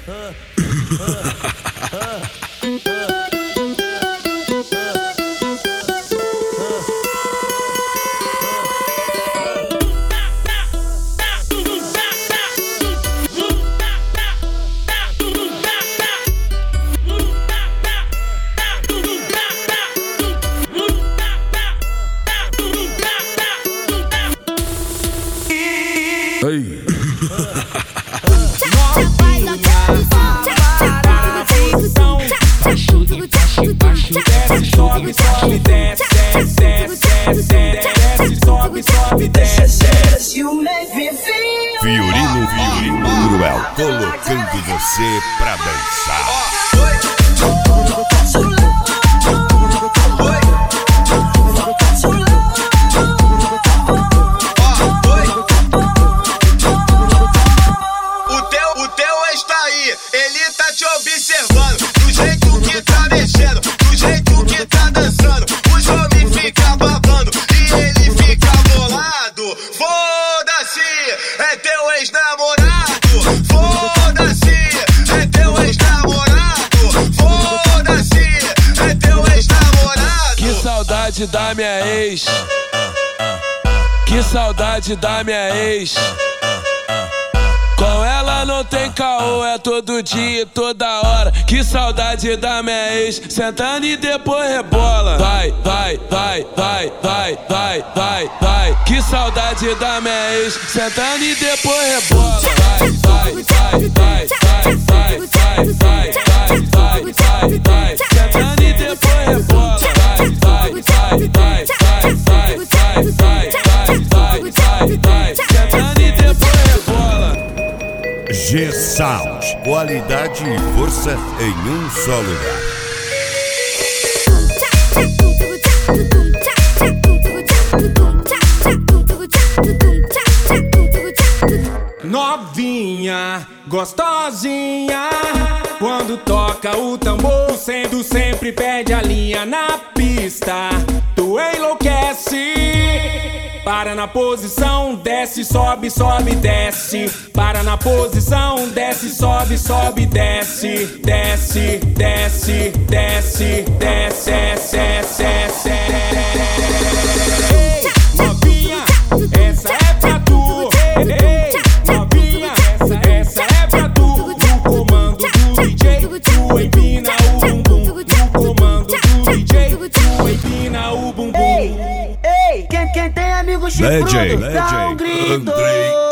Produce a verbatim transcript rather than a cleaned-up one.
Ei. Sobe, sobe, desce, desce, desce, desce, sobe, sobe, desce. Fiorino, Fiorino Cruel, colocando você pra dançar. O teu, o teu ex tá aí, ele tá te observando, do jeito que tá mexendo, do jeito que tá dançando. Os homens ficam babando e ele fica bolado. Foda-se, é teu ex-namorado. Foda-se, é teu ex-namorado. Foda-se, é teu ex-namorado. Que saudade da minha ex. Que saudade da minha ex. Com ela não tem caô, é todo dia e toda hora. Que saudade da minha ex, sentando e depois rebola. Vai, vai, vai, vai, vai, vai, vai, vai. Que saudade da minha ex, sentando e depois rebola. Vai, vai, vai, vai, vai, vai, vai, vai, vai, vai, vai, vai. Sentando e depois rebola. Vai, vai, vai, vai, vai, vai, vai, vai, vai, vai, vai. Sentando e depois rebola. G-Sound, qualidade e força em um só lugar. Novinha, gostosinha, quando toca o tambor, sendo sempre perde a linha na pista. Tu enlouquece. Para na posição, desce, sobe, sobe, desce. Para na posição, desce, sobe, sobe, desce. Desce, desce, desce, desce, desce, desce. Ei, novinha, essa é pra tu. Ei, novinha, essa, essa é pra tu. No comando do D J, tu empina o bumbum. No comando do D J, tu empina o bumbum. Ei, quem, quem tem amigos chifrudos, dá um grito. Andrei